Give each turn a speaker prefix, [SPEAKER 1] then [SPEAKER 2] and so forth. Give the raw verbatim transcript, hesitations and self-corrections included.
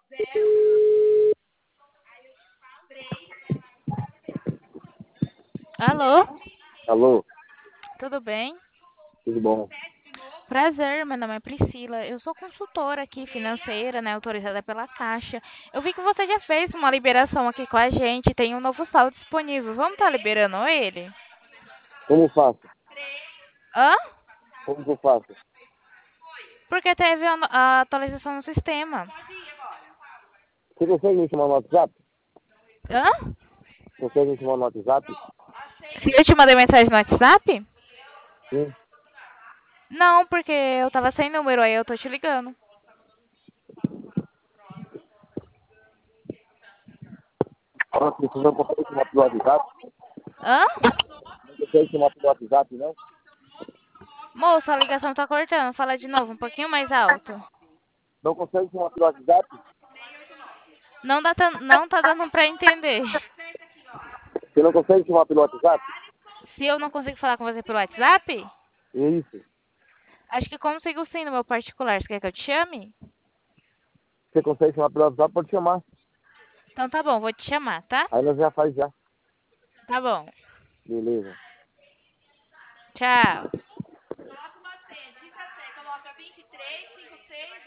[SPEAKER 1] Alô?
[SPEAKER 2] Alô,
[SPEAKER 1] Tudo bem?
[SPEAKER 2] tudo bom?
[SPEAKER 1] Prazer, meu nome é Priscila. Eu sou consultora aqui financeira, né, autorizada pela Caixa. Eu vi que você já fez uma liberação aqui com a gente, tem um novo saldo disponível. Vamos estar liberando ele?
[SPEAKER 2] Como faço?
[SPEAKER 1] Hã?
[SPEAKER 2] Como que eu faço?
[SPEAKER 1] Porque teve a, no- a atualização no sistema.
[SPEAKER 2] Você consegue me chamar no WhatsApp?
[SPEAKER 1] Hã?
[SPEAKER 2] Consegue me chamar no WhatsApp?
[SPEAKER 1] Se eu te mandei mensagem no WhatsApp?
[SPEAKER 2] Sim.
[SPEAKER 1] Não, porque eu tava sem número, aí eu tô te ligando.
[SPEAKER 2] Ah, você não consegue chamar pelo WhatsApp?
[SPEAKER 1] Hã?
[SPEAKER 2] Não consegue chamar pelo WhatsApp, não?
[SPEAKER 1] Moça, a ligação tá cortando. Fala de novo, um pouquinho mais alto.
[SPEAKER 2] Não consegue chamar pelo WhatsApp?
[SPEAKER 1] Não dá tan- não tá dando pra entender.
[SPEAKER 2] Você não consegue chamar pelo WhatsApp?
[SPEAKER 1] Se eu não consigo falar com você pelo WhatsApp,
[SPEAKER 2] É isso.
[SPEAKER 1] acho que consigo sim no meu particular. Você quer que eu te chame?
[SPEAKER 2] Você consegue chamar pelo WhatsApp, pode chamar.
[SPEAKER 1] Então tá bom, vou te chamar, tá?
[SPEAKER 2] Aí nós já faz já.
[SPEAKER 1] Tá bom.
[SPEAKER 2] Beleza.
[SPEAKER 1] Tchau.